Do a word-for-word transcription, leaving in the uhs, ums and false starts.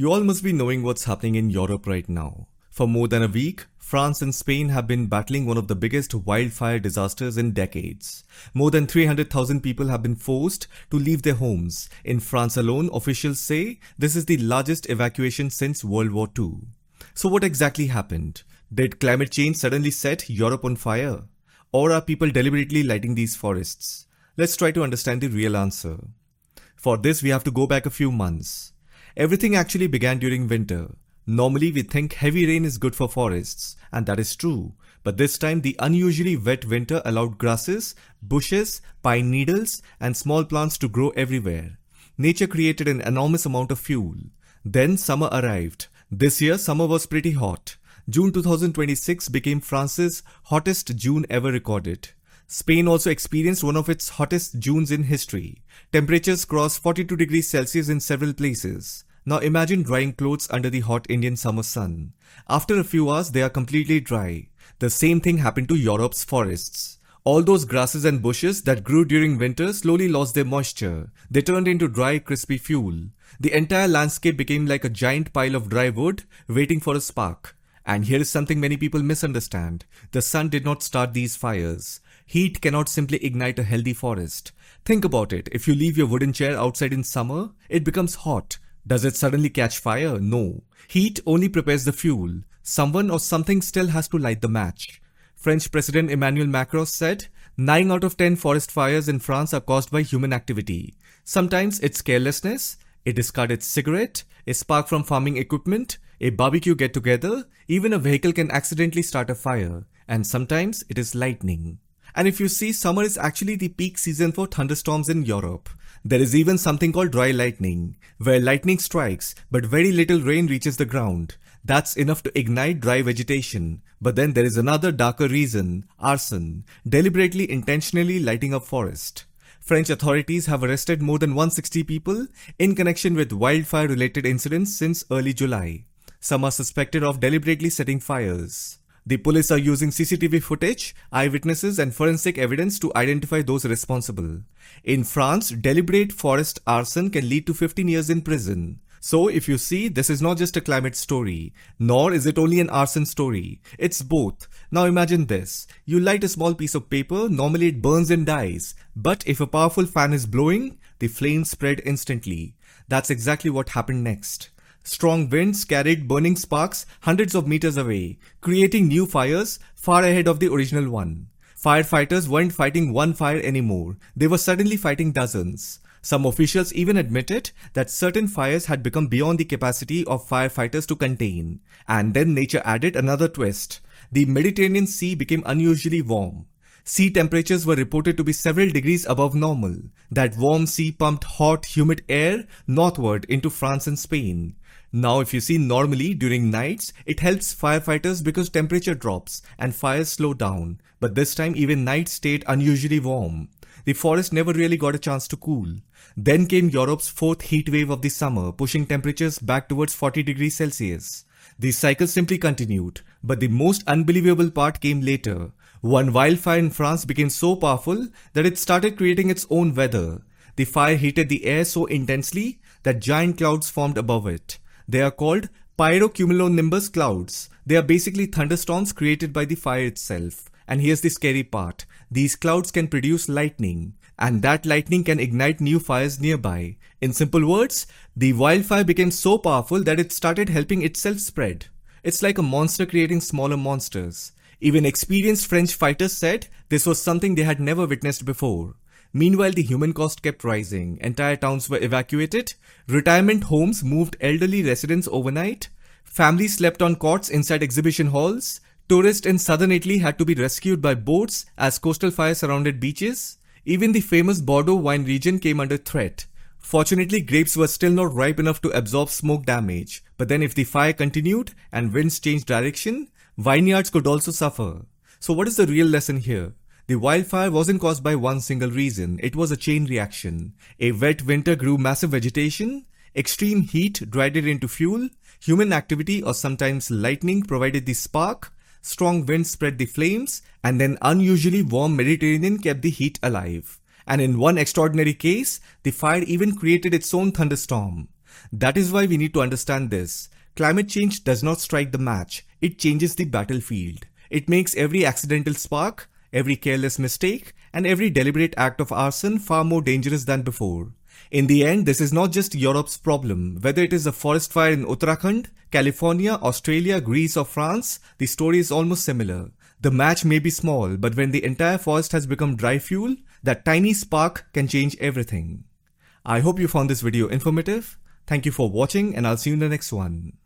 You all must be knowing what's happening in Europe right now. For more than a week, France and Spain have been battling one of the biggest wildfire disasters in decades. More than three hundred thousand people have been forced to leave their homes. In France alone, officials say this is the largest evacuation since World War Two. So what exactly happened? Did climate change suddenly set Europe on fire? Or are people deliberately lighting these forests? Let's try to understand the real answer. For this, we have to go back a few months. Everything actually began during winter. Normally, we think heavy rain is good for forests, and that is true. But this time, the unusually wet winter allowed grasses, bushes, pine needles, and small plants to grow everywhere. Nature created an enormous amount of fuel. Then summer arrived. This year, summer was pretty hot. June two thousand twenty-six became France's hottest June ever recorded. Spain also experienced one of its hottest Junes in history. Temperatures crossed forty-two degrees Celsius in several places. Now imagine drying clothes under the hot Indian summer sun. After a few hours, they are completely dry. The same thing happened to Europe's forests. All those grasses and bushes that grew during winter slowly lost their moisture. They turned into dry, crispy fuel. The entire landscape became like a giant pile of dry wood waiting for a spark. And here is something many people misunderstand. The sun did not start these fires. Heat cannot simply ignite a healthy forest. Think about it. If you leave your wooden chair outside in summer, it becomes hot. Does it suddenly catch fire? No. Heat only prepares the fuel. Someone or something still has to light the match. French President Emmanuel Macron said, nine out of ten forest fires in France are caused by human activity. Sometimes it's carelessness, a discarded cigarette, a spark from farming equipment, a barbecue get-together, even a vehicle can accidentally start a fire. And sometimes it is lightning. And if you see, summer is actually the peak season for thunderstorms in Europe. There is even something called dry lightning, where lightning strikes, but very little rain reaches the ground. That's enough to ignite dry vegetation. But then there is another darker reason, arson, deliberately intentionally lighting up forest. French authorities have arrested more than one hundred sixty people in connection with wildfire-related incidents since early July. Some are suspected of deliberately setting fires. The police are using C C T V footage, eyewitnesses and forensic evidence to identify those responsible. In France, deliberate forest arson can lead to fifteen years in prison. So if you see, this is not just a climate story, nor is it only an arson story. It's both. Now imagine this. You light a small piece of paper, normally it burns and dies. But if a powerful fan is blowing, the flames spread instantly. That's exactly what happened next. Strong winds carried burning sparks hundreds of meters away, creating new fires far ahead of the original one. Firefighters weren't fighting one fire anymore. They were suddenly fighting dozens. Some officials even admitted that certain fires had become beyond the capacity of firefighters to contain. And then nature added another twist. The Mediterranean Sea became unusually warm. Sea temperatures were reported to be several degrees above normal. That warm sea pumped hot, humid air northward into France and Spain. Now if you see, normally during nights, it helps firefighters because temperature drops and fires slow down. But this time even nights stayed unusually warm. The forest never really got a chance to cool. Then came Europe's fourth heat wave of the summer, pushing temperatures back towards forty degrees Celsius. The cycle simply continued, but the most unbelievable part came later. One wildfire in France became so powerful that it started creating its own weather. The fire heated the air so intensely that giant clouds formed above it. They are called pyrocumulonimbus clouds. They are basically thunderstorms created by the fire itself. And here's the scary part. These clouds can produce lightning. And that lightning can ignite new fires nearby. In simple words, the wildfire became so powerful that it started helping itself spread. It's like a monster creating smaller monsters. Even experienced French fighters said this was something they had never witnessed before. Meanwhile, the human cost kept rising. Entire towns were evacuated. Retirement homes moved elderly residents overnight. Families slept on cots inside exhibition halls. Tourists in southern Italy had to be rescued by boats as coastal fires surrounded beaches. Even the famous Bordeaux wine region came under threat. Fortunately, grapes were still not ripe enough to absorb smoke damage. But then if the fire continued and winds changed direction, vineyards could also suffer. So what is the real lesson here? The wildfire wasn't caused by one single reason. It was a chain reaction. A wet winter grew massive vegetation. Extreme heat dried it into fuel. Human activity or sometimes lightning provided the spark. Strong winds spread the flames. And then unusually warm Mediterranean kept the heat alive. And in one extraordinary case, the fire even created its own thunderstorm. That is why we need to understand this. Climate change does not strike the match, it changes the battlefield. It makes every accidental spark, every careless mistake, and every deliberate act of arson far more dangerous than before. In the end, this is not just Europe's problem. Whether it is a forest fire in Uttarakhand, California, Australia, Greece or France, the story is almost similar. The match may be small, but when the entire forest has become dry fuel, that tiny spark can change everything. I hope you found this video informative. Thank you for watching and I'll see you in the next one.